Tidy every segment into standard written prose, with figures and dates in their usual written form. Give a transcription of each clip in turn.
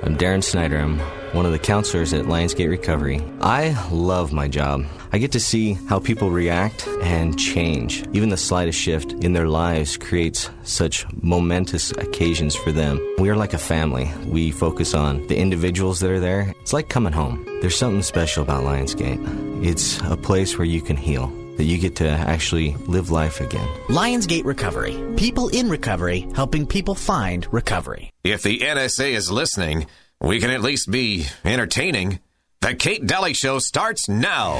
I'm Darren Snyder. I'm one of the counselors at Lionsgate Recovery. I love my job. I get to see how people react and change. Even the slightest shift in their lives creates such momentous occasions for them. We are like a family. We focus on the individuals that are there. It's like coming home. There's something special about Lionsgate. It's a place where you can heal, that you get to actually live life again. Lionsgate Recovery. People in recovery, helping people find recovery. If the NSA is listening, we can at least be entertaining. The Kate Daly Show starts now.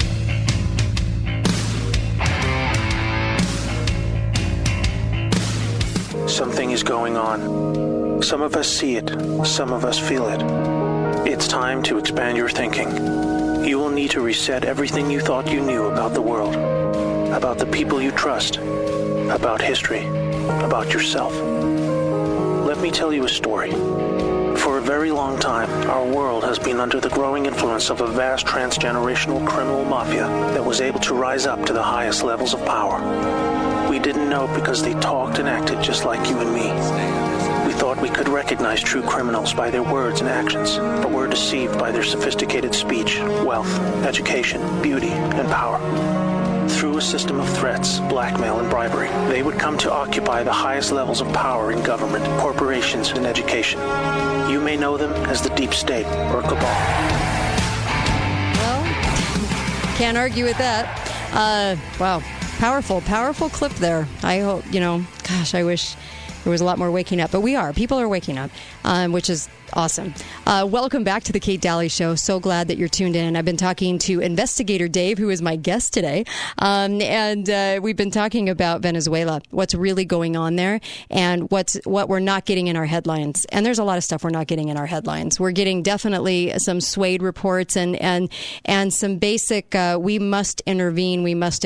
Something is going on. Some of us see it. Some of us feel it. It's time to expand your thinking. You will need to reset everything you thought you knew about the world, about the people you trust, about history, about yourself. Let me tell you a story. For a very long time, our world has been under the growing influence of a vast transgenerational criminal mafia that was able to rise up to the highest levels of power. We didn't know because they talked and acted just like you and me. We thought we could recognize true criminals by their words and actions, but were deceived by their sophisticated speech, wealth, education, beauty, and power. Through a system of threats, blackmail, and bribery, they would come to occupy the highest levels of power in government, corporations, and education. You may know them as the Deep State or Cabal. Well, can't argue with that. Wow. Powerful clip there. I hope, I wish there was a lot more waking up. But we are. People are waking up, which is awesome. Welcome back to the Kate Daly Show. So glad that you're tuned in. I've been talking to Investigator Dave, who is my guest today. And we've been talking about Venezuela, what's really going on there, and what we're not getting in our headlines. And there's a lot of stuff we're not getting in our headlines. We're getting definitely some swayed reports and some basic, we must intervene.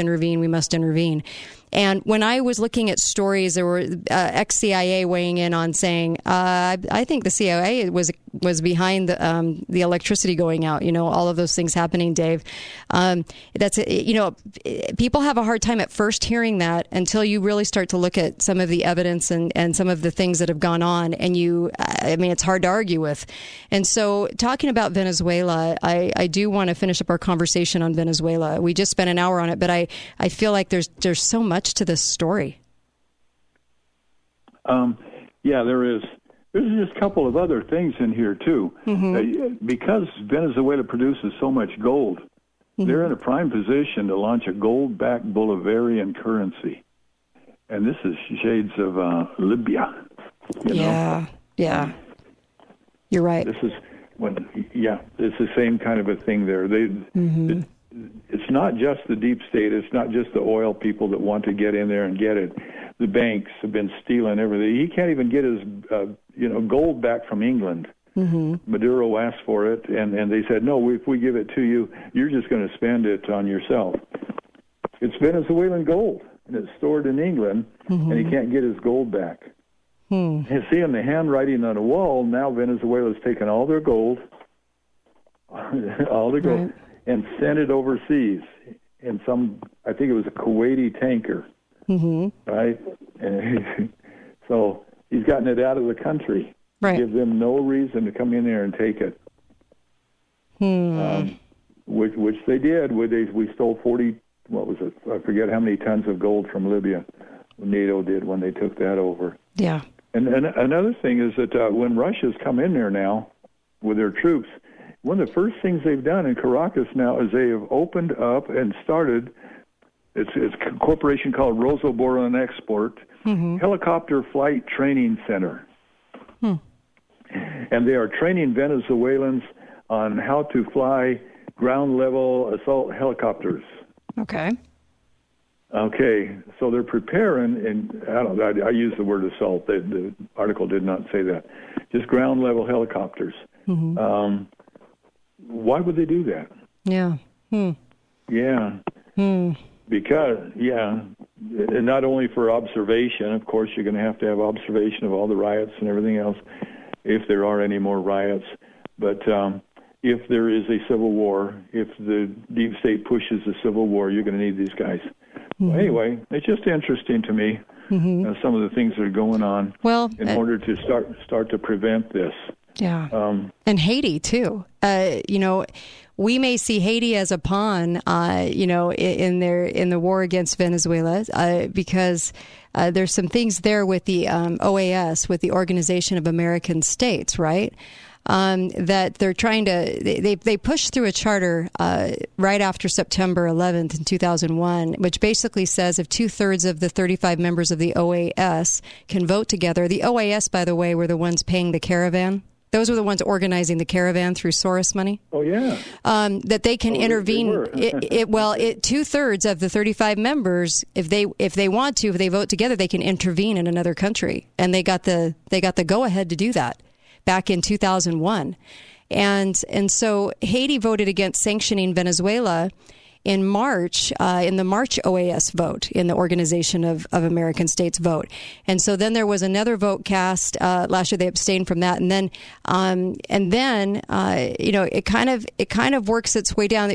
And when I was looking at stories, there were ex-CIA weighing in on saying, I think the CIA was behind the electricity going out, all of those things happening, Dave. People have a hard time at first hearing that until you really start to look at some of the evidence and some of the things that have gone on. And it's hard to argue with. And so talking about Venezuela, I do want to finish up our conversation on Venezuela. We just spent an hour on it, but I feel like there's so much to this story. There is. There's just a couple of other things in here too. Mm-hmm. Because Venezuela produces so much gold, mm-hmm. they're in a prime position to launch a gold-backed Bolivarian currency, and this is shades of Libya. Yeah. You're right. This is it's the same kind of a thing there. It's not just the deep state. It's not just the oil people that want to get in there and get it. The banks have been stealing everything. He can't even get his, gold back from England. Mm-hmm. Maduro asked for it, and they said, no, if we give it to you, you're just going to spend it on yourself. It's Venezuelan gold, and it's stored in England, mm-hmm. and he can't get his gold back. You see in the handwriting on the wall, now Venezuela's taken all their gold, right. and sent it overseas in I think it was a Kuwaiti tanker, mm-hmm. right? And so he's gotten it out of the country. Right. Gives them no reason to come in there and take it. Which they did. We stole 40, what was it? I forget how many tons of gold from Libya. NATO did when they took that over. Yeah. And another thing is that when Russia's come in there now with their troops, one of the first things they've done in Caracas now is they have opened up and started, it's a corporation called Rosoboronexport, mm-hmm. Helicopter Flight Training Center. And they are training Venezuelans on how to fly ground-level assault helicopters. Okay, so they're preparing, and I use the word assault. The article did not say that. Just ground-level helicopters. Mm-hmm. Why would they do that? Yeah. Yeah. Because, and not only for observation, of course, you're going to have observation of all the riots and everything else, if there are any more riots. But if there is a civil war, if the deep state pushes a civil war, you're going to need these guys. Mm-hmm. Well, anyway, it's just interesting to me, mm-hmm. Some of the things that are going on in order to start to prevent this. Yeah. And Haiti, too. We may see Haiti as a pawn, in the war against Venezuela, because there's some things there with the OAS, with the Organization of American States, right? That they're trying to, they pushed through a charter right after September 11th in 2001, which basically says if 2/3 of the 35 members of the OAS can vote together. The OAS, by the way, were the ones paying the caravan. Those were the ones organizing the caravan through Soros money. Oh, yeah. That they can intervene. 2/3 of the 35 members, if they want to, if they vote together, they can intervene in another country, and they got the go ahead to do that back in 2001, and so Haiti voted against sanctioning Venezuela in March, in the March OAS vote, in the Organization of American States vote. And so then there was another vote cast last year. They abstained from that. And then it kind of works its way down.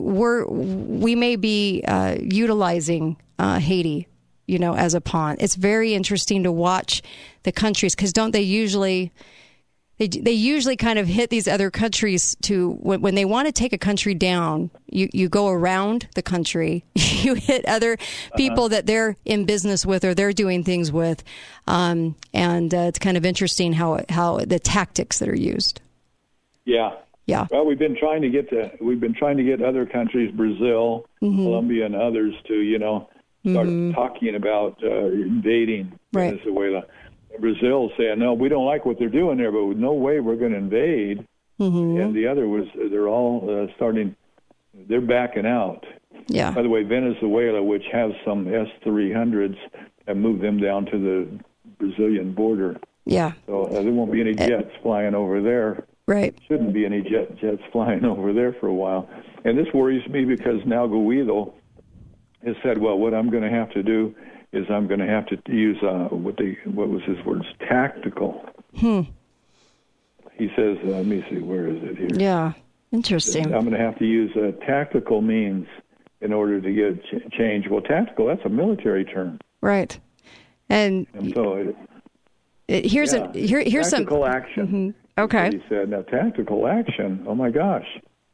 We may be utilizing Haiti, as a pawn. It's very interesting to watch the countries, because don't they usually... They usually kind of hit these other countries when they want to take a country down, you go around the country, you hit other people that they're in business with or they're doing things with, and it's kind of interesting how the tactics that are used. Yeah. Yeah. Well, we've been trying to get other countries, Brazil, Colombia, and others to start talking about invading Venezuela. Brazil saying, no, we don't like what they're doing there, but no way we're going to invade. And the other was, they're all they're backing out. Yeah. By the way, Venezuela, which has some S-300s, have moved them down to the Brazilian border. Yeah. So there won't be any jets flying over there. Right. Shouldn't be any jets flying over there for a while. And this worries me because now Guaido has said, well, what I'm going to have to do is I'm going to have to use what was his words? Tactical. He says, let me see, where is it here? Yeah, interesting. I'm going to have to use tactical means in order to get change. Well, tactical, that's a military term. Right. And so here's tactical action. Okay. He said, now tactical action, oh my gosh.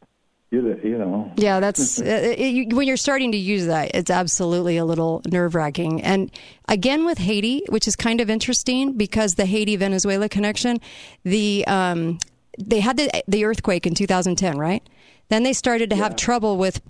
Yeah, that's when you're starting to use that, it's absolutely a little nerve-wracking. And again with Haiti, which is kind of interesting because the Haiti-Venezuela connection, they had the earthquake in 2010, right? Then they started to have trouble with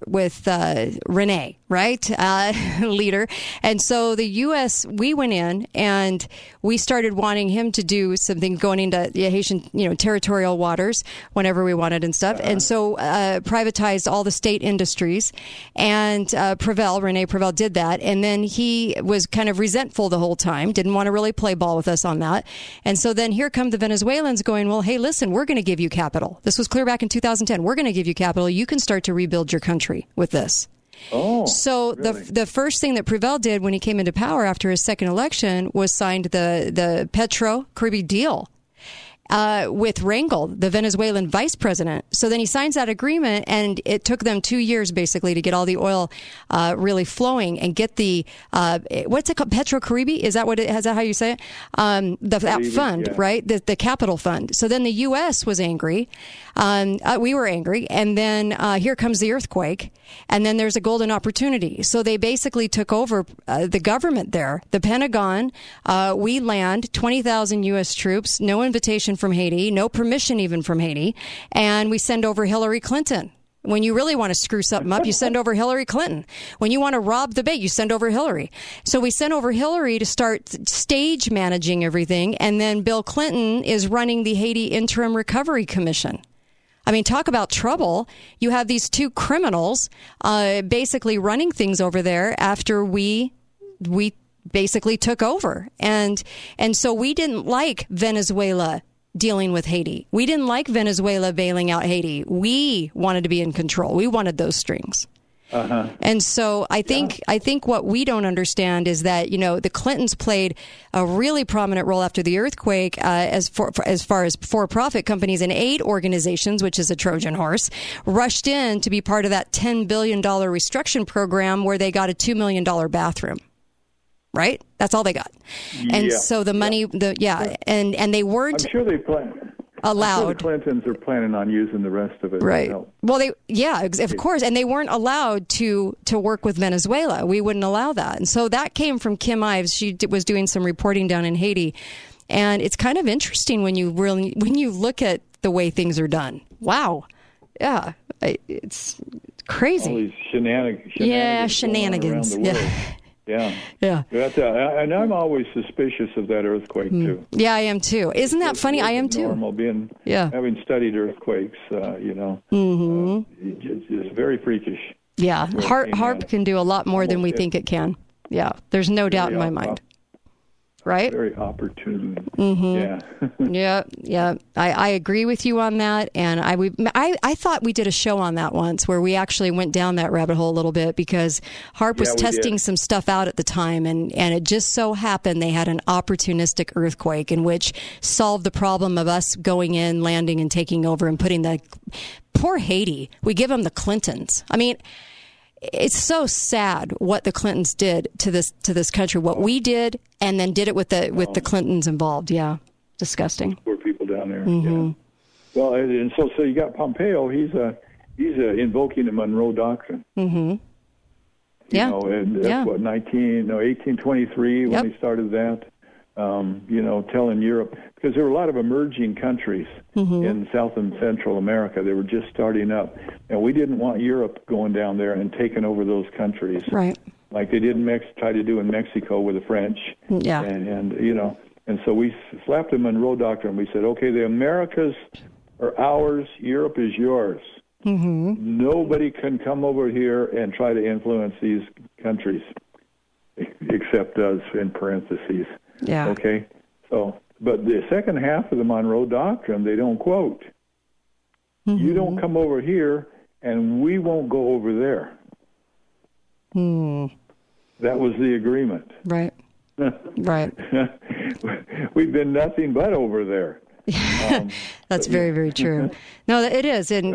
Rene, right, leader. And so the U.S., we went in and we started wanting him to do something going into the Haitian, territorial waters whenever we wanted and stuff. And so privatized all the state industries. And Rene Prevel did that. And then he was kind of resentful the whole time, didn't want to really play ball with us on that. And so then here come the Venezuelans going, well, hey, listen, we're going to give you capital. This was clear back in 2010. We're going to give you capital. You can start to rebuild your country with this. Oh, so really? the first thing that Prevel did when he came into power after his second election was signed the Petro-Caribbean deal with Rangel, the Venezuelan vice president. So then he signs that agreement, and it took them 2 years basically to get all the oil really flowing and get the what's it called, Petro-Caribbean? Is that how you say it? That fund, yeah. Right? The capital fund. So then the U.S. was angry. We were angry, and then here comes the earthquake, and then there's a golden opportunity. So they basically took over the government there, the Pentagon. We land 20,000 U.S. troops, no invitation from Haiti, no permission even from Haiti, and we send over Hillary Clinton. When you really want to screw something up, you send over Hillary Clinton. When you want to rob the bank, you send over Hillary. So we sent over Hillary to start stage managing everything, and then Bill Clinton is running the Haiti Interim Recovery Commission. I mean, talk about trouble. You have these two criminals basically running things over there after we basically took over. And so we didn't like Venezuela dealing with Haiti. We didn't like Venezuela bailing out Haiti. We wanted to be in control. We wanted those strings. And so I think what we don't understand is that, the Clintons played a really prominent role after the earthquake as far as for-profit companies and aid organizations, which is a Trojan horse, rushed in to be part of that $10 billion restructuring program where they got a $2 million bathroom. Right? That's all they got. And so the money, and they weren't... I'm sure they play. allowed. The Clintons are planning on using the rest of it. Right. Well, of course. And they weren't allowed to work with Venezuela. We wouldn't allow that. And so that came from Kim Ives. She was doing some reporting down in Haiti. And it's kind of interesting when you look at the way things are done. Wow. Yeah. It's crazy. All these shenanigans. Shenanigans. Around the world. Yeah. And I'm always suspicious of that earthquake, too. Yeah, I am, too. Isn't that funny? I am, too. Normal having studied earthquakes, it's very freakish. Yeah. HAARP can do a lot more than we think it can. Yeah. There's no doubt in my mind. Right? Very opportune. Mm-hmm. Yeah. I agree with you on that. And I thought we did a show on that once where we actually went down that rabbit hole a little bit because HAARP was testing some stuff out at the time. And it just so happened they had an opportunistic earthquake in which solved the problem of us going in, landing, and taking over and putting the poor Haiti. We give them the Clintons. I mean, it's so sad what the Clintons did to this country. What we did, and then did it with the Clintons involved. Yeah, disgusting. Poor people down there. Mm-hmm. Yeah. Well, and so you got Pompeo. He's invoking the Monroe Doctrine. Mm-hmm. And that's what 1823 when he started that. Telling Europe, because there were a lot of emerging countries in South and Central America. They were just starting up. And we didn't want Europe going down there and taking over those countries. Right. Like they did try to do in Mexico with the French. Yeah. And so we slapped the Monroe Doctrine. We said, okay, the Americas are ours, Europe is yours. Mm-hmm. Nobody can come over here and try to influence these countries except us, in parentheses. Yeah. Okay. So, but the second half of the Monroe Doctrine, they don't quote. Mm-hmm. You don't come over here, and we won't go over there. That was the agreement. Right. Right. We've been nothing but over there. That's very, very true. No, it is, and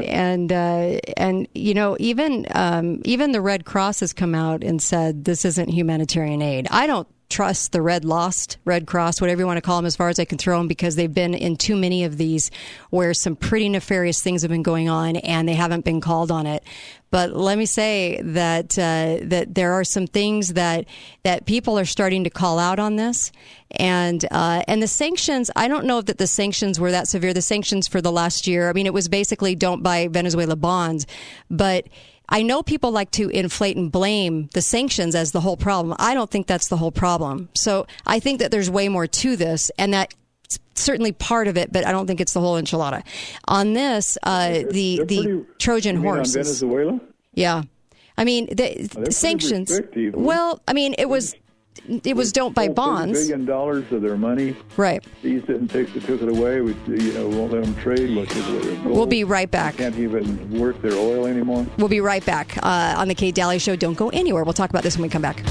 even the Red Cross has come out and said this isn't humanitarian aid. I don't trust the Red Cross, whatever you want to call them, as far as I can throw them, because they've been in too many of these where some pretty nefarious things have been going on and they haven't been called on it. But let me say that there are some things that people are starting to call out on this, and the sanctions. I don't know that the sanctions were that severe. The sanctions for the last year. I mean, it was basically don't buy Venezuela bonds, but I know people like to inflate and blame the sanctions as the whole problem. I don't think that's the whole problem. So I think that there's way more to this, and that's certainly part of it, but I don't think it's the whole enchilada. On this, the Trojan horse. On Venezuela? Yeah. I mean, the sanctions. Well, I mean, it was don't buy bonds. $1 billion of their money. Right. These took it away. We won't let them trade. We'll be right back. Can't even work their oil anymore. We'll be right back on the Kate Daly Show. Don't go anywhere. We'll talk about this when we come back.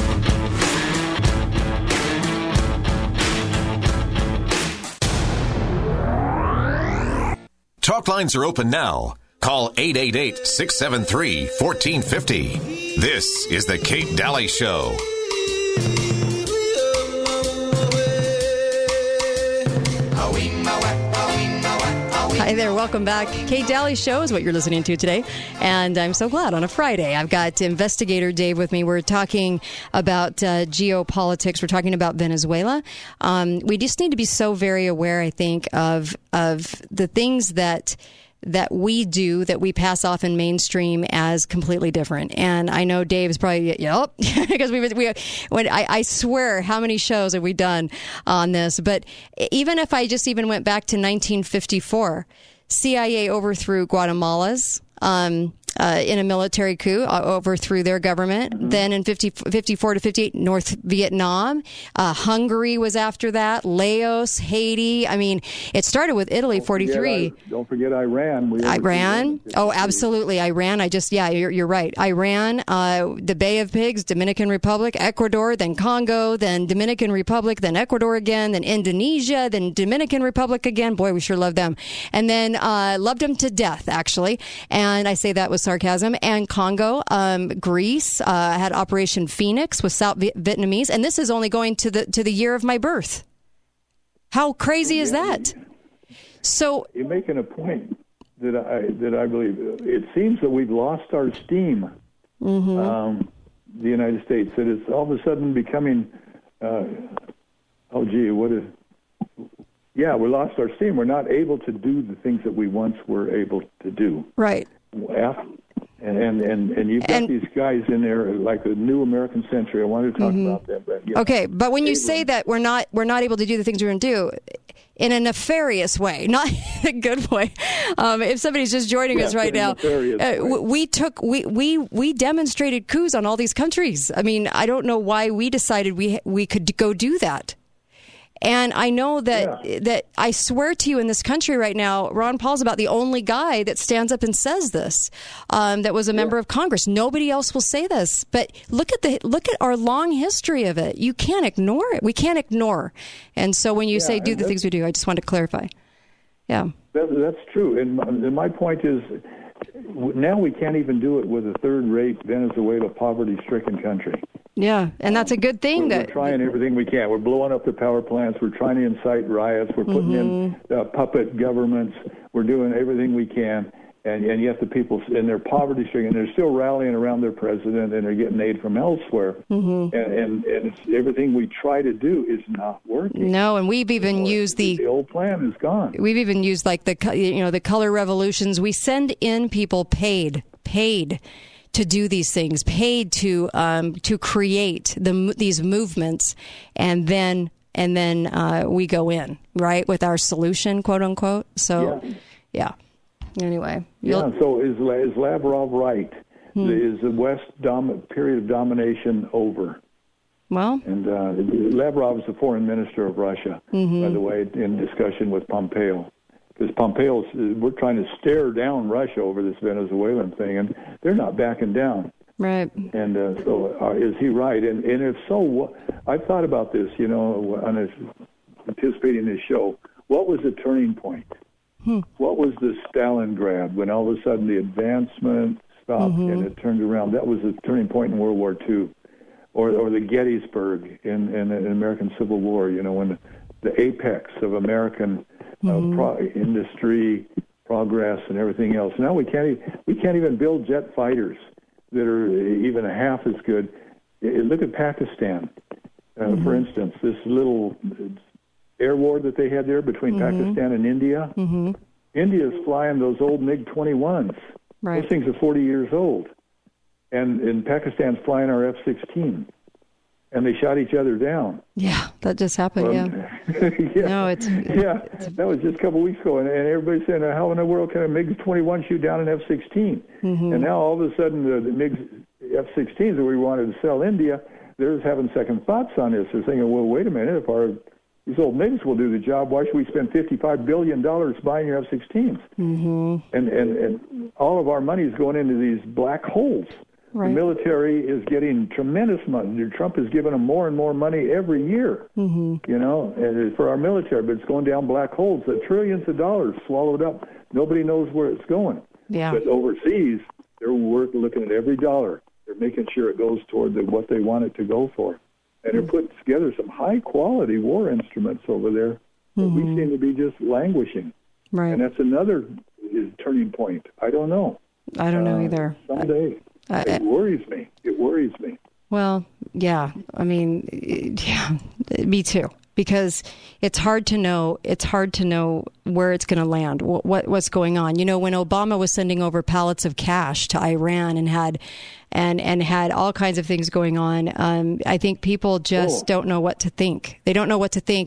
Talk lines are open now. Call 888-673-1450. This is the Kate Daly Show. Hi there, welcome back. Kate Daly Show is what you're listening to today, and I'm so glad on a Friday. I've got Investigator Dave with me. We're talking about geopolitics. We're talking about Venezuela. We just need to be so very aware, I think, of the things that we do that we pass off in mainstream as completely different. And I know Dave is probably, yep, because I swear, how many shows have we done on this? But even if I just even went back to 1954, CIA overthrew Guatemala's in a military coup, overthrew their government. Mm-hmm. Then in 54 to 58, North Vietnam, Hungary was after that, Laos, Haiti. I mean, it started with Italy, 43. Don't forget Iran. Iran. Oh, absolutely. Iran. You're right. Iran, the Bay of Pigs, Dominican Republic, Ecuador, then Congo, then Dominican Republic, then Ecuador again, then Indonesia, then Dominican Republic again. Boy, we sure love them. And then loved them to death, actually. And I say that with sarcasm. And Congo, Greece, had Operation Phoenix with South Vietnamese, and this is only going to the year of my birth. How crazy is that? So you're making a point that I believe. It seems that we've lost our steam. The United States, that it's all of a sudden becoming. We lost our steam. We're not able to do the things that we once were able to do. Right. And you've got these guys in there like the New American Century. I wanted to talk about that. But, okay, but when you say that we're not able to do the things we're going to do in a nefarious way, not in a good way. If somebody's just joining us right now, we demonstrated coups on all these countries. I mean, I don't know why we decided we could go do that. And I know that I swear to you, in this country right now, Ron Paul's about the only guy that stands up and says this. That was a member of Congress. Nobody else will say this. But look at our long history of it. You can't ignore it. We can't ignore. And so when you say do the things we do, I just want to clarify. Yeah, that's true. And my point is, now we can't even do it with a third-rate Venezuela, poverty-stricken country. Yeah, and that's a good thing. We're trying everything we can. We're blowing up the power plants. We're trying to incite riots. We're putting in puppet governments. We're doing everything we can. And yet the people in their poverty-stricken, they're still rallying around their president, and they're getting aid from elsewhere. And it's, everything we try to do is not working. No, and we've even used the old plan is gone. We've even used like the color revolutions. We send in people paid to do these things, paid to create these movements, and then we go in, right, with our solution, quote unquote. So, yeah. Anyway. So is Lavrov right? Is the West period of domination over? Well, and Lavrov is the foreign minister of Russia, by the way, in discussion with Pompeo. Because we're trying to stare down Russia over this Venezuelan thing, and they're not backing down. Right. And so is he right? And if so, I've thought about this, anticipating this show. What was the turning point? What was the Stalingrad, when all of a sudden the advancement stopped and it turned around? That was the turning point in World War II. Or the Gettysburg in the American Civil War, when the apex of American industry, progress, and everything else. Now we can't even build jet fighters that are even half as good. Look at Pakistan, for instance. This little air war that they had there between Pakistan and India. India's flying those old MiG-21s. Right. Those things are 40 years old. And Pakistan's flying our F-16. And they shot each other down. Yeah, that just happened, No, that was just a couple of weeks ago. And everybody's saying, how in the world can a MiG-21 shoot down an F-16? And now all of a sudden the MiG F-16s that we wanted to sell India, they're having second thoughts on this. They're thinking, well, wait a minute, if these old MiGs will do the job, why should we spend $55 billion buying your F-16s? And all of our money is going into these black holes. Right. The military is getting tremendous money. Trump is giving them more and more money every year, for our military, but it's going down black holes. The trillions of dollars swallowed up. Nobody knows where it's going. Yeah. But overseas, they're looking at every dollar. They're making sure it goes toward what they want it to go for. And they're putting together some high-quality war instruments over there that we seem to be just languishing. Right. And that's another turning point. I don't know. I don't know either. Someday. It worries me. It worries me. Well, yeah. I mean, me too. Because it's hard to know. It's hard to know where it's going to land. What's going on? When Obama was sending over pallets of cash to Iran and had all kinds of things going on, I think people just don't know what to think. They don't know what to think.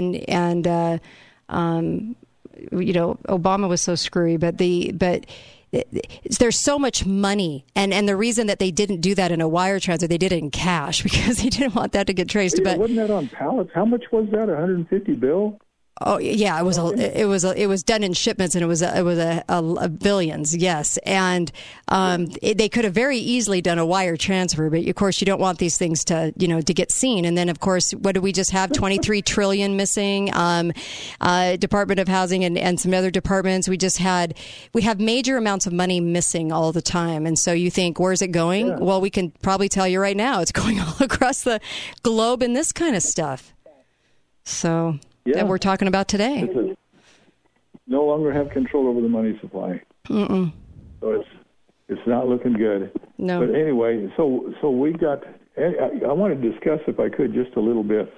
Obama was so screwy, but there's so much money, and the reason that they didn't do that in a wire transfer, they did it in cash because they didn't want that to get traced. Yeah, wasn't that on pallets? How much was that? $150 billion? Oh yeah, it was done in shipments, and it was a billions, yes. And they could have very easily done a wire transfer, but of course you don't want these things to get seen. And then of course, what do we just have? 23 trillion missing. Department of Housing and some other departments. We have major amounts of money missing all the time. And so you think, where's it going? Yeah. Well, we can probably tell you right now, it's going all across the globe in this kind of stuff. So. Yeah. That we're talking about today. no longer have control over the money supply. Mm-mm. So it's not looking good. No. But anyway, so we got. I want to discuss, if I could, just a little bit,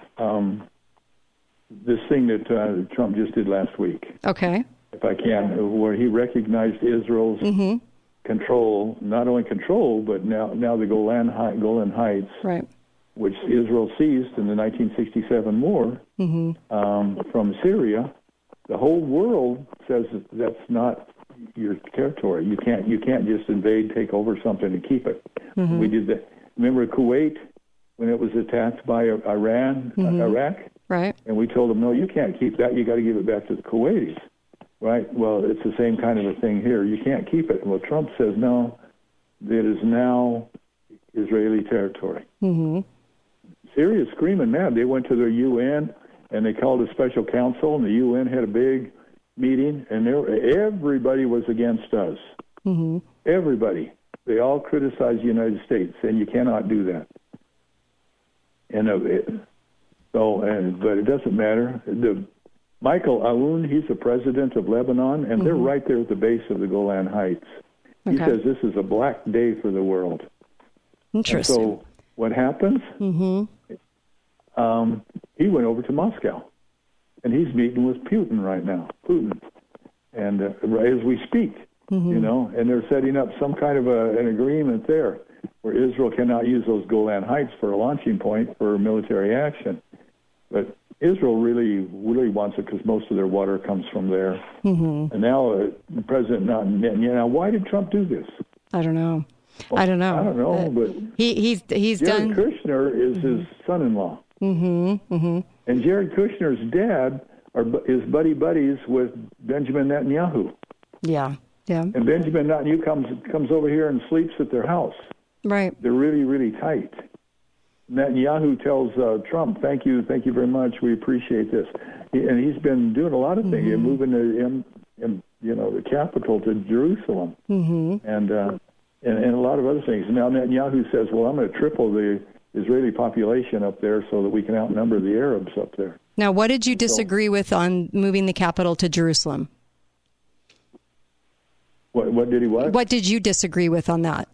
this thing that Trump just did last week. Okay. If I can, where he recognized Israel's control, not only control, but now the Golan Heights, right, which Israel seized in the 1967 war from Syria. The whole world says that's not your territory. You can't just invade, take over something, and keep it. We did that. Remember Kuwait when it was attacked by Iraq? Right. And we told them, no, you can't keep that. You got to give it back to the Kuwaitis. Right. Well, it's the same kind of a thing here. You can't keep it. Well, Trump says, no, it is now Israeli territory. Syria's screaming mad. They went to their UN, and they called a special council, and the UN had a big meeting, and everybody was against us. Everybody. They all criticized the United States, and you cannot do that. And but it doesn't matter. Michael Aoun, he's the president of Lebanon, and they're right there at the base of the Golan Heights. He says this is a black day for the world. Interesting. And so what happens? He went over to Moscow, and he's meeting with Putin right now. And as we speak, you know, and they're setting up some kind of an agreement there where Israel cannot use those Golan Heights for a launching point for military action. But Israel really wants it because most of their water comes from there. And now President Netanyahu, why did Trump do this? I don't know. Well, I don't know, but he's Jared done. Kushner is his son-in-law. And Jared Kushner's dad is buddies with Benjamin Netanyahu. Yeah. And Benjamin Netanyahu comes over here and sleeps at their house. Right. They're really, really tight. Netanyahu tells Trump, "Thank you very much. We appreciate this." And he's been doing a lot of things, moving the capital to Jerusalem, and a lot of other things. Now Netanyahu says, "Well, I'm going to triple the Israeli population up there so that we can outnumber the Arabs up there." Now, what did you disagree with on moving the capital to Jerusalem? What did he what? What did you disagree with on that?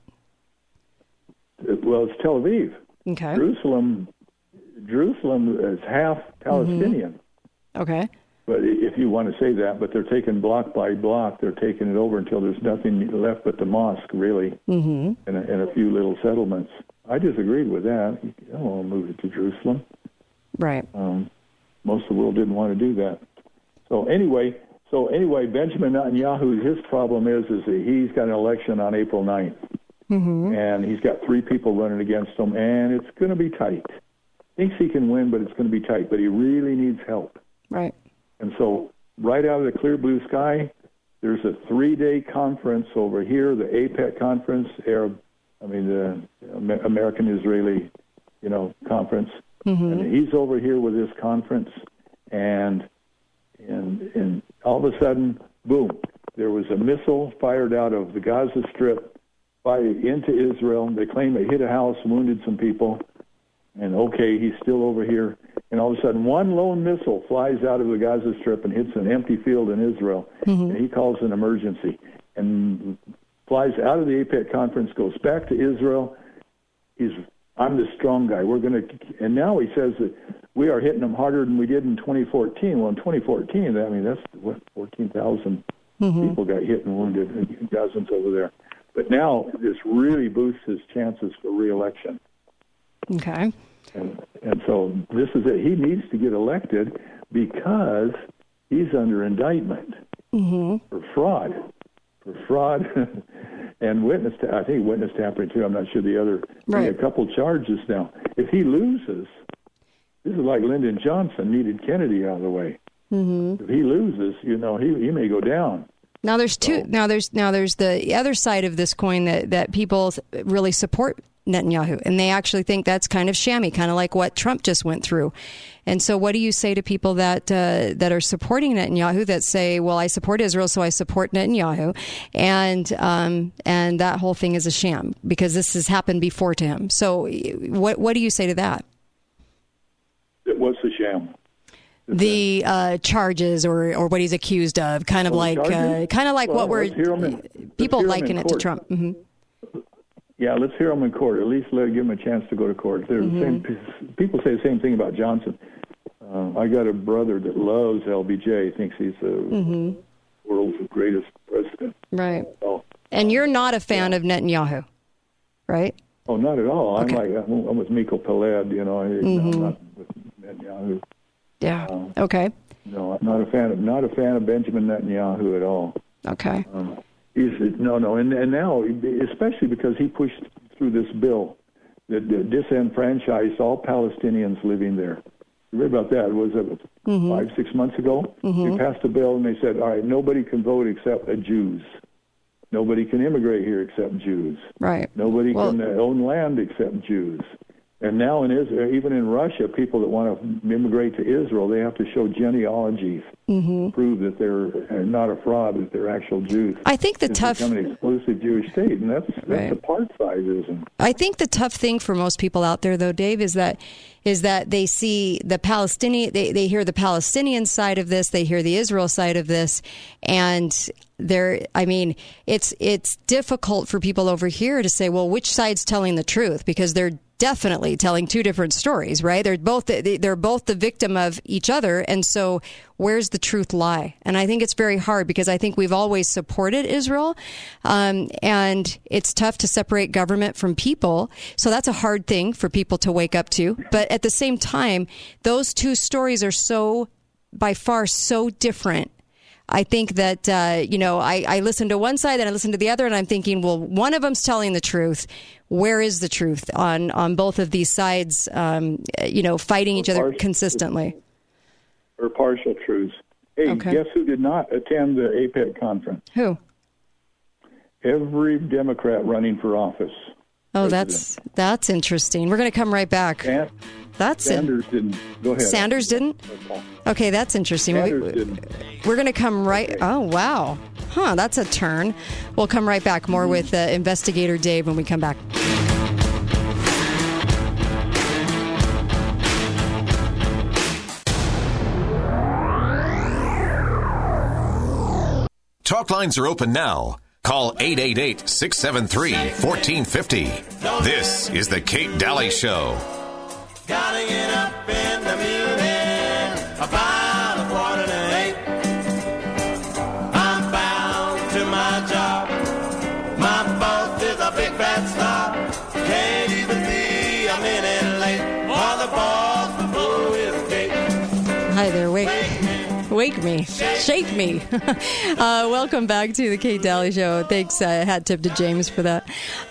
Well, it's Tel Aviv. Okay. Jerusalem is half Palestinian. Okay. But if you want to say that, but they're taking block by block, they're taking it over until there's nothing left but the mosque, really, and a few little settlements. I disagreed with that. I don't want to move it to Jerusalem. Right. Most of the world didn't want to do that. So anyway, Benjamin Netanyahu, his problem is that he's got an election on April 9th. And he's got 3 people running against him, and it's going to be tight. Thinks he can win, but it's going to be tight. But he really needs help. Right. And so right out of the clear blue sky, there's a 3-day conference over here, the APEC conference, the American-Israeli, conference. And he's over here with this conference, and all of a sudden, boom, there was a missile fired out of the Gaza Strip into Israel. They claim it hit a house, wounded some people, and he's still over here. And all of a sudden, one lone missile flies out of the Gaza Strip and hits an empty field in Israel, and he calls an emergency and flies out of the APEC conference, goes back to Israel. I'm the strong guy. And now he says that we are hitting them harder than we did in 2014. Well, in 2014, that's 14,000 people got hit and wounded, and dozens over there. But now this really boosts his chances for re-election. Okay. And so this is it. He needs to get elected because he's under indictment for fraud. And witness tampering too. I'm not sure the other. Right. A couple charges now. If he loses, this is like Lyndon Johnson needed Kennedy out of the way. If he loses, he may go down. Now there's two. Now there's the other side of this coin that people really support Netanyahu, and they actually think that's kind of shammy, kind of like what Trump just went through. And so, what do you say to people that are supporting Netanyahu that say, "Well, I support Israel, so I support Netanyahu," and that whole thing is a sham because this has happened before to him. So, what do you say to that? What's the sham? the charges or what he's accused of, kind of like what we're people liken it to Trump. Mm-hmm. Yeah, let's hear them in court. At least give them a chance to go to court. They're the same, people say the same thing about Johnson. I got a brother that loves LBJ. Thinks he's the world's greatest president. Right. And you're not a fan of Netanyahu, right? Oh, not at all. Okay. I'm with Miko Peled. I'm not with Netanyahu. Yeah. Okay. No, I'm not a fan of Benjamin Netanyahu at all. Okay. And now, especially because he pushed through this bill that disenfranchised all Palestinians living there. You read about that? Was it 5-6 months ago? They passed a bill and they said, all right, nobody can vote except Jews. Nobody can immigrate here except Jews. Right. Nobody can own land except Jews. And now in Israel, even in Russia, people that want to immigrate to Israel, they have to show genealogies to prove that they're not a fraud, that they're actual Jews. I think it's become an exclusive Jewish state, and that's the part sizism. I think the tough thing for most people out there, though, Dave, is that they see the Palestinian, they hear the Palestinian side of this, they hear the Israel side of this, and it's difficult for people over here to say, well, which side's telling the truth? Because they're definitely telling two different stories, right? They're both the victim of each other, and so where's the truth lie? And I think it's very hard because I think we've always supported Israel, and it's tough to separate government from people. So that's a hard thing for people to wake up to. But at the same time, those two stories are by far so different. I think that, I listen to one side and I listen to the other, and I'm thinking, well, one of them's telling the truth. Where is the truth on both of these sides, fighting each other consistently? Or partial truths. Hey, Guess who did not attend the APEC conference? Who? Every Democrat running for office. Oh, that's interesting. We're going to come right back. Sanders didn't. Go ahead. Sanders didn't? Okay, that's interesting. Sanders didn't. We're going to come right... Okay. Oh, wow. Huh, that's a turn. We'll come right back. More with Investigator Dave when we come back. Talk lines are open now. Call 888-673-1450. This is the Kate Daly Show. Gotta get up in the morning about 7:45. I'm bound to my job. My boss is a big fat star. Can't even be a minute late. Or the boss will blow his gate. Hi there, Wake me. Shake me. Welcome back to the Kate Daly Show. Thanks, hat tip to James for that.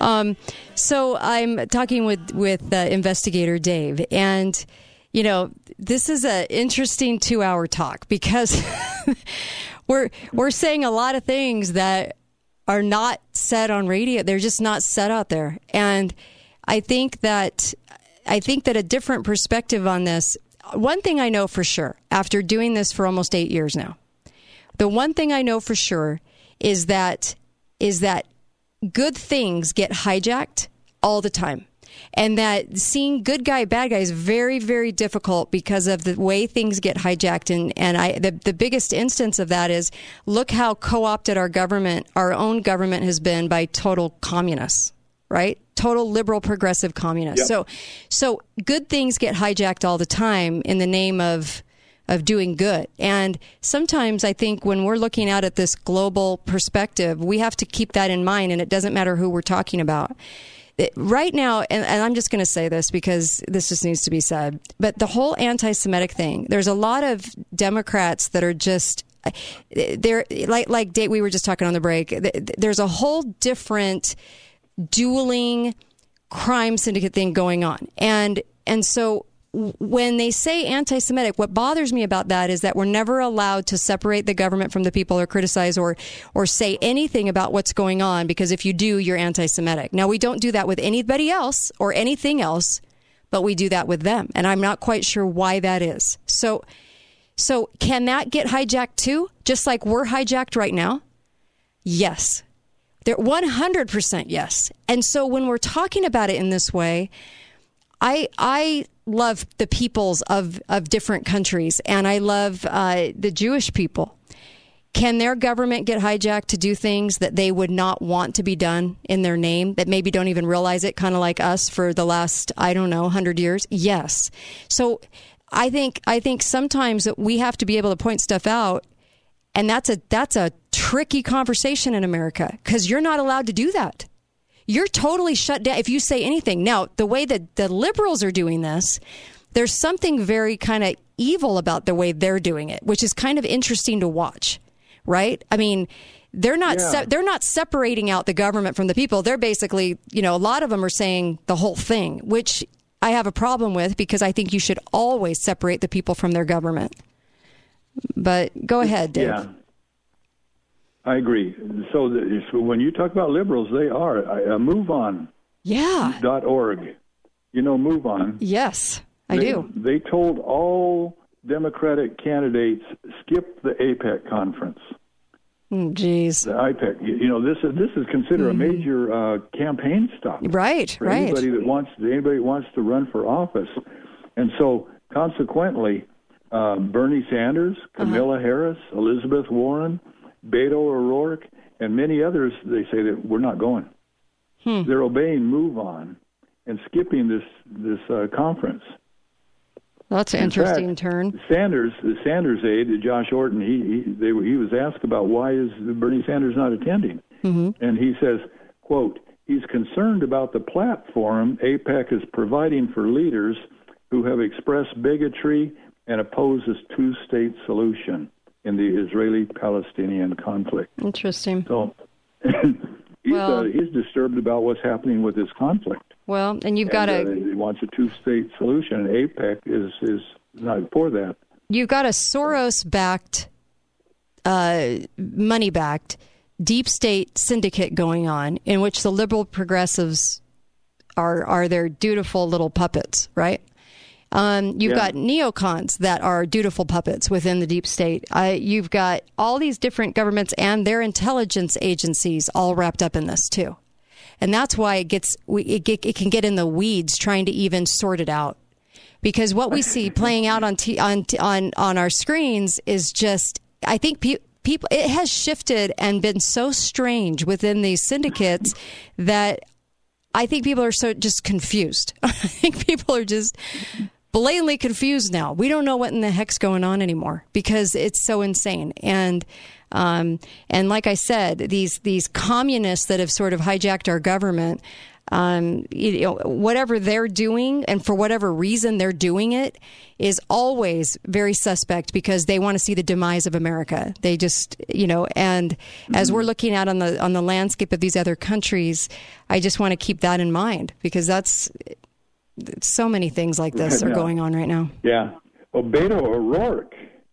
So I'm talking with Investigator Dave, and this is an interesting 2-hour talk because we're saying a lot of things that are not said on radio. They're just not said out there, and I think that a different perspective on this. One thing I know for sure, after doing this for almost 8 years now, the one thing I know for sure is that good things get hijacked all the time. And that seeing good guy, bad guy is very, very difficult because of the way things get hijacked. And the biggest instance of that is look how co-opted our own government has been by total communists, right? Total liberal, progressive communists. Yep. So good things get hijacked all the time in the name of doing good. And sometimes I think when we're looking out at this global perspective, we have to keep that in mind, and it doesn't matter who we're talking about. Right now, and I'm just going to say this because this just needs to be said, but the whole anti-Semitic thing, there's a lot of Democrats that are just, they're like Dave, we were just talking on the break, there's a whole different dueling crime syndicate thing going on. And so when they say anti-Semitic, what bothers me about that is that we're never allowed to separate the government from the people or criticize or say anything about what's going on, because if you do, you're anti-Semitic. Now, we don't do that with anybody else or anything else, but we do that with them. And I'm not quite sure why that is. So can that get hijacked too? Just like we're hijacked right now? Yes. They're 100% yes. And so when we're talking about it in this way, I love the peoples of different countries, and I love the Jewish people. Can their government get hijacked to do things that they would not want to be done in their name, that maybe don't even realize it, kind of like us for the last, 100 years? Yes. So I think sometimes we have to be able to point stuff out, and that's a tricky conversation in America, because you're not allowed to do that. You're totally shut down if you say anything. Now, the way that the liberals are doing this, there's something very kind of evil about the way they're doing it, which is kind of interesting to watch. Right? I mean, they're not they're not separating out the government from the people. They're basically, a lot of them are saying the whole thing, which I have a problem with, because I think you should always separate the people from their government. But go ahead, Dave. Yeah, I agree. So when you talk about liberals, they are MoveOn. Yeah. .org. MoveOn. Yes, I do. They told all Democratic candidates skip the AIPAC conference. Geez. The AIPAC. This is considered a major campaign stop. Right. For anybody that wants to run for office, and so consequently, Bernie Sanders, Kamala Harris, Elizabeth Warren, Beto O'Rourke, and many others, they say that we're not going. They're obeying MoveOn and skipping this conference. That's an interesting turn. The Sanders aide, Josh Orton, he was asked about why is Bernie Sanders not attending, and he says, quote, he's concerned about the platform AIPAC is providing for leaders who have expressed bigotry and oppose this two-state solution in the Israeli-Palestinian conflict. Interesting. So he's disturbed about what's happening with this conflict. Well, and you've got he wants a two-state solution, and AIPAC is not for that. You've got a Soros-backed, money-backed, deep state syndicate going on, in which the liberal progressives are their dutiful little puppets, right? You've got neocons that are dutiful puppets within the deep state. You've got all these different governments and their intelligence agencies all wrapped up in this too. And that's why it can get in the weeds trying to even sort it out, because what we see playing out on our screens is just, I think people, it has shifted and been so strange within these syndicates that I think people are so just confused. I think people are just blatantly confused now. We don't know what in the heck's going on anymore, because it's so insane. And like I said, these communists that have sort of hijacked our government, whatever they're doing, and for whatever reason they're doing it, is always very suspect, because they want to see the demise of America. They just, and as we're looking out on the landscape of these other countries, I just want to keep that in mind, because so many things like this are going on right now. Yeah. Well, Beto O'Rourke,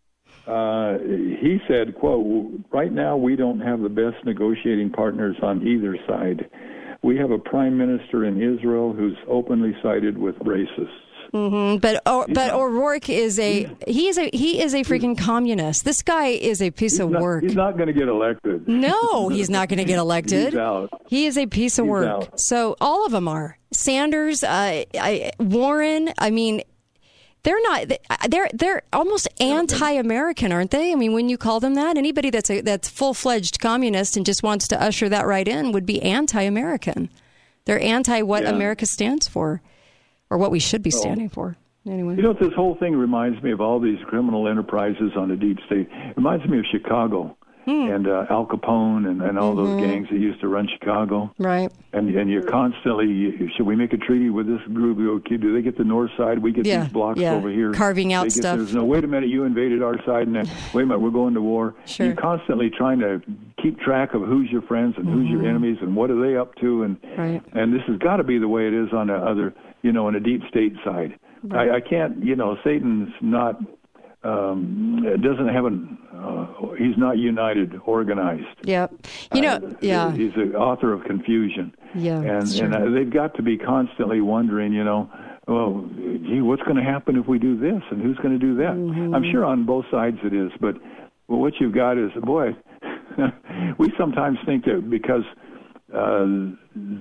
he said, quote, right now we don't have the best negotiating partners on either side. We have a prime minister in Israel who's openly sided with racists. Mm-hmm. But O'Rourke he is a freaking communist. This guy is a piece of work. He's not going to get elected. No, he's not going to get elected. He's out. He is a piece of work. Out. So all of them are. Sanders, Warren. I mean, they're not. They're almost anti-American, aren't they? I mean, when you call them that, anybody that's full-fledged communist and just wants to usher that right in would be anti-American. They're anti what America stands for, or what we should be standing for. Anyway, this whole thing reminds me of all these criminal enterprises on the deep state. It reminds me of Chicago and Al Capone and all those gangs that used to run Chicago. Right. And you're constantly, should we make a treaty with this group? Okay, do they get the north side? We get these blocks over here. Carving out stuff. There's no, wait a minute, you invaded our side, and then, wait a minute, we're going to war. Sure. You're constantly trying to keep track of who's your friends and who's your enemies and what are they up to. And this has got to be the way it is on the other, on the deep state side. Right. I can't, Satan's not, doesn't have he's not united, organized. Yep. He's the author of confusion. Yeah. And they've got to be constantly wondering, well, gee, what's going to happen if we do this, and who's going to do that? I'm sure on both sides it is, but what you've got is, boy, we sometimes think that because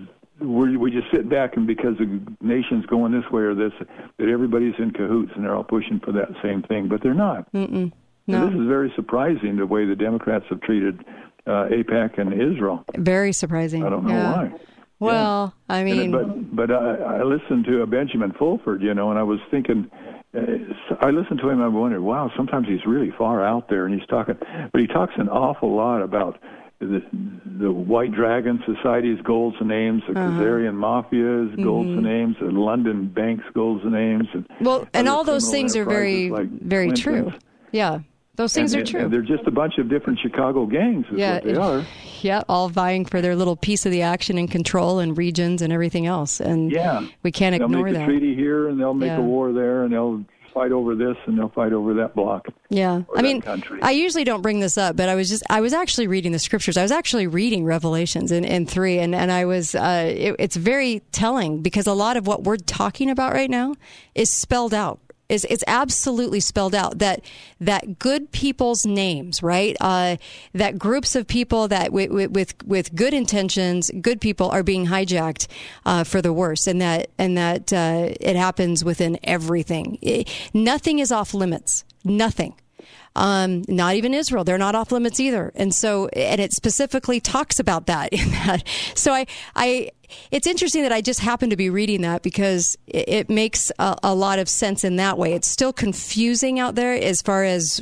we just sit back, and because the nation's going this way or this, that everybody's in cahoots and they're all pushing for that same thing, but they're not. No. And this is very surprising, the way the Democrats have treated AIPAC and Israel. Very surprising. I don't know why. Well, yeah. I mean... But I listened to Benjamin Fulford, and I was thinking... I listened to him, I wondered, wow, sometimes he's really far out there, and he's talking... But he talks an awful lot about the White Dragon Society's goals and aims, the Khazarian Mafia's goals and aims, the London Bank's goals and aims. And all those things are very, very true. Yeah. Those things are true. And they're just a bunch of different Chicago gangs is what they are. Yeah, all vying for their little piece of the action and control and regions and everything else. And we can't ignore that. They'll make a treaty here, and they'll make a war there, and they'll fight over this, and they'll fight over that block. Yeah. I mean, I usually don't bring this up, but I was actually reading the scriptures. I was actually reading Revelations in 3, and I was, it's very telling, because a lot of what we're talking about right now is spelled out. It's absolutely spelled out that good people's names, right? That groups of people that with good intentions, good people, are being hijacked for the worse, and that it happens within everything. Nothing is off limits. Nothing. Not even Israel. They're not off limits either. And it specifically talks about that in that. So it's interesting that I just happened to be reading that, because it makes a lot of sense in that way. It's still confusing out there as far as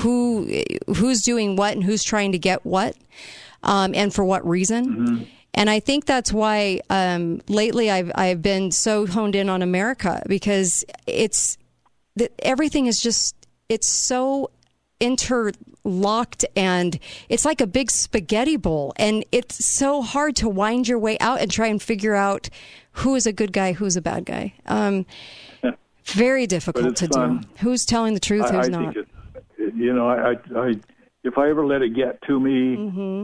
who's doing what and who's trying to get what, and for what reason. Mm-hmm. And I think that's why lately I've been so honed in on America, because everything is just, it's so interlocked, and it's like a big spaghetti bowl, and it's so hard to wind your way out and try and figure out who is a good guy, who's a bad guy. Very difficult to do. Who's telling the truth, who's not. If I ever let it get to me,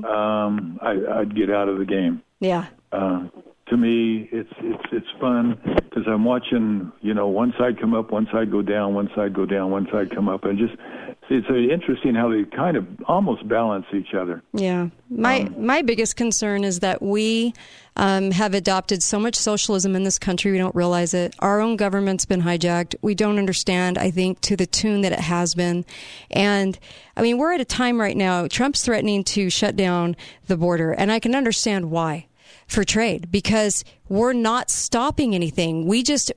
I'd get out of the game. Yeah. To me, it's fun, because I'm watching, one side come up, one side go down, one side go down, one side come up, and it's interesting how they kind of almost balance each other. Yeah. My biggest concern is that we have adopted so much socialism in this country, we don't realize it. Our own government's been hijacked. We don't understand, I think, to the tune that it has been. And, I mean, we're at a time right now, Trump's threatening to shut down the border, and I can understand why. For trade, because we're not stopping anything.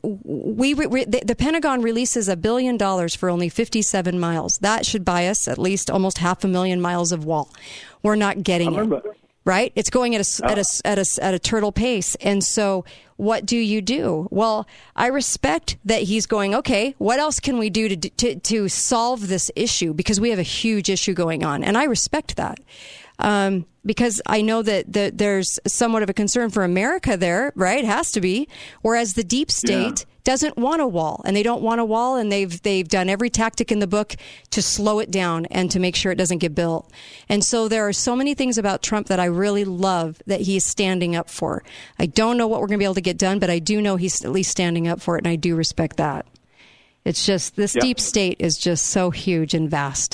The Pentagon releases $1 billion for only 57 miles. That should buy us at least almost 500,000 miles of wall. We're not getting it, right? It's going at a turtle pace. And so what do? Well, I respect that he's going, okay, what else can we do to solve this issue? Because we have a huge issue going on. And I respect that. Because I know that there's somewhat of a concern for America there, right? It has to be. Whereas the deep state doesn't want a wall, and they don't want a wall, and they've done every tactic in the book to slow it down and to make sure it doesn't get built. And so there are so many things about Trump that I really love that he's standing up for. I don't know what we're going to be able to get done, but I do know he's at least standing up for it, and I do respect that. It's just this deep state is just so huge and vast.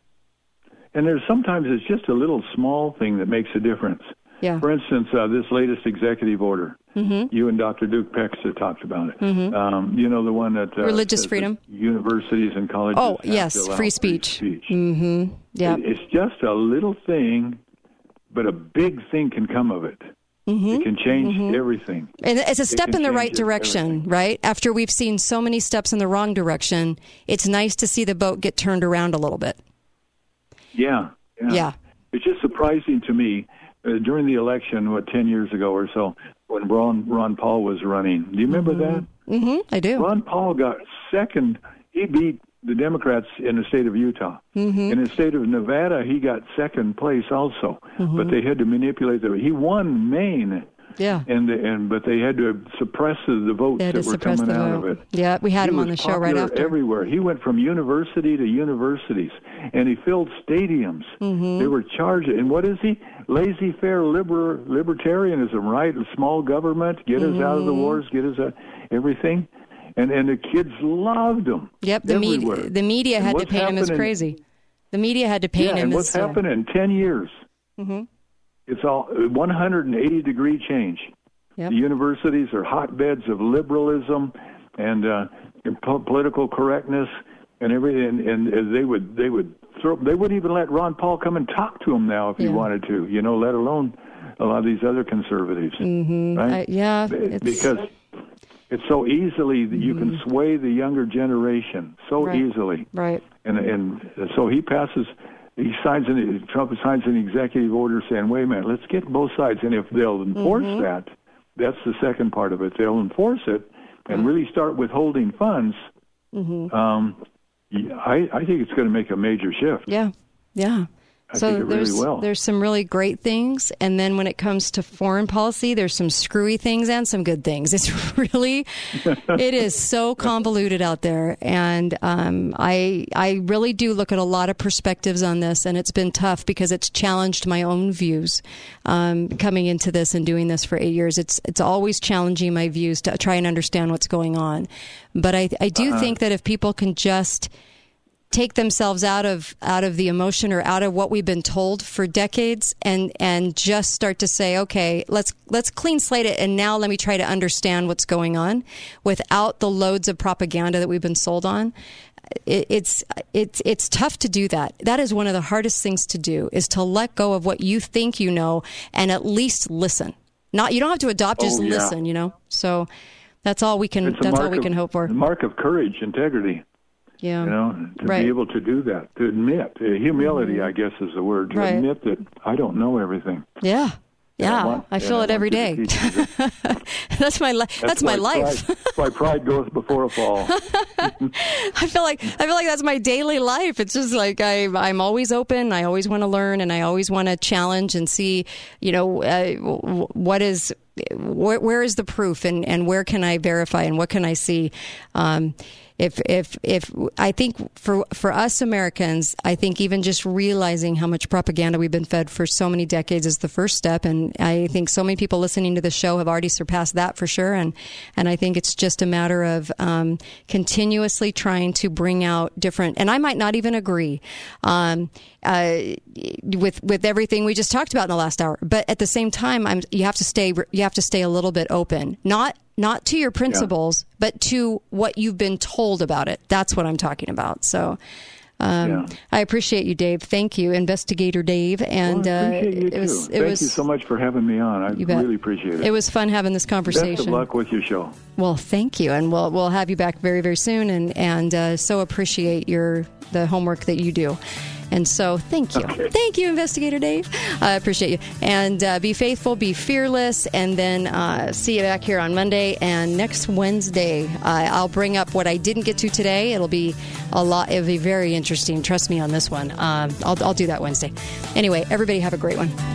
And sometimes it's just a little small thing that makes a difference. Yeah. For instance, this latest executive order, you and Dr. Duke Pexa talked about it. The one that... religious freedom. Universities and colleges... Oh, yes, free speech. Mm-hmm. Yeah. It's just a little thing, but a big thing can come of it. It can change everything. And it's a step in the right direction, right? After we've seen so many steps in the wrong direction, it's nice to see the boat get turned around a little bit. Yeah. It's just surprising to me during the election, 10 years ago or so, when Ron Paul was running. Do you remember that? Mm-hmm, I do. Ron Paul got second. He beat the Democrats in the state of Utah. In the state of Nevada, he got second place also. But they had to manipulate he won Maine. Yeah. But they had to suppress the votes that were coming out of it. Yeah, we had him on the show right after. Everywhere. He went from university to universities, and he filled stadiums. They were charged. And what is he? Laissez-faire libertarianism, right? Small government, get us out of the wars, get us everything. And the kids loved him. Yep, the media had to paint him as crazy. The media had to paint him as... and what's happened in 10 years? It's all 180-degree change. Yep. The universities are hotbeds of liberalism and political correctness and everything. And they wouldn't even let Ron Paul come and talk to him now if he wanted to. Let alone a lot of these other conservatives. Mm-hmm. Right? Because it's so easily that you can sway the younger generation so easily. Right. And so Trump signs an executive order saying, wait a minute, let's get both sides. And if they'll enforce that, that's the second part of it. They'll enforce it and really start withholding funds. I think it's going to make a major shift. Yeah. There's some really great things, and then when it comes to foreign policy, there's some screwy things and some good things. It's really, it is so convoluted out there, and I really do look at a lot of perspectives on this, and it's been tough because it's challenged my own views coming into this and doing this for 8 years. It's always challenging my views to try and understand what's going on, but I do think that if people can just take themselves out of the emotion or out of what we've been told for decades and just start to say, okay, let's clean slate it, and now let me try to understand what's going on without the loads of propaganda that we've been sold on. It's tough to do that. That is one of the hardest things to do, is to let go of what you think you know and at least listen. You don't have to adopt, just listen, So that's all we can hope for. The mark of courage, integrity. Yeah. To be able to do that, to admit, humility, I guess is the word, to admit that I don't know everything. Yeah. Yeah, I feel it every day. That's my life. That's why pride goes before a fall. I feel like that's my daily life. It's just like I'm always open. I always want to learn, and I always want to challenge and see, where is the proof, and where can I verify, and what can I see. If I think for us Americans, I think even just realizing how much propaganda we've been fed for so many decades is the first step, and I think so many people listening to the show have already surpassed that for sure, and I think it's just a matter of continuously trying to bring out different, and I might not even agree with everything we just talked about in the last hour, but at the same time, you have to stay a little bit open, not to your principles, but to what you've been told about it. That's what I'm talking about. So I appreciate you, Dave. Thank you, Investigator Dave. And I appreciate you too. Thank you so much for having me on. I really appreciate it. It was fun having this conversation. Best of luck with your show. Well, thank you. And we'll have you back very, very soon. And so appreciate the homework that you do. And so thank you. Okay. Thank you, Investigator Dave. I appreciate you. And be faithful, be fearless, and then see you back here on Monday. And next Wednesday, I'll bring up what I didn't get to today. It'll be very interesting. Trust me on this one. I'll do that Wednesday. Anyway, everybody have a great one.